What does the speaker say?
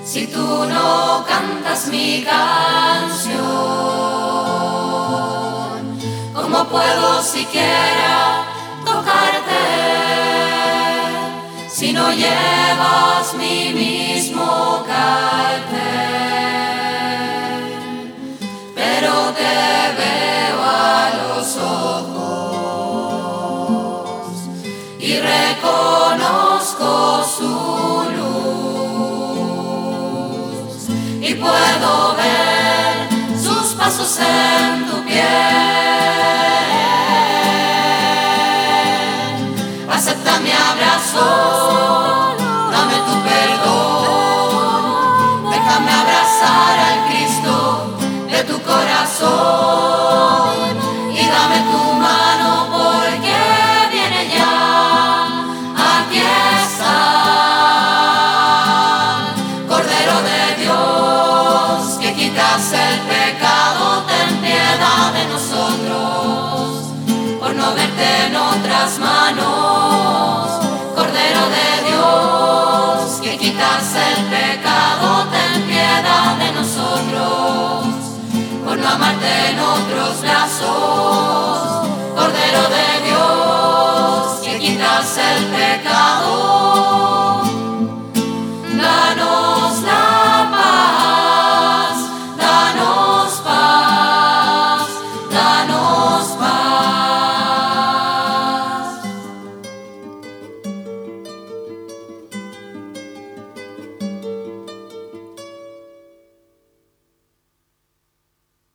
Si tú no cantas mi canción, ¿cómo puedo siquiera tocarte? Si no llevas mi mismo carácter, pero te veo a los ojos y reconozco su luz y puedo ver sus pasos en tu piel. Acepta mi abrazo, dame tu perdón, déjame abrazar al Cristo de tu corazón y dame tu mano porque viene ya. Aquí está, Cordero de Dios, que quitas el pecado, ten piedad de nosotros por no verte en otras manos. Cordero de Dios, que quitas el pecado, ten piedad de nosotros por no amarte en otros brazos. Cordero de Dios, que quitas el pecado.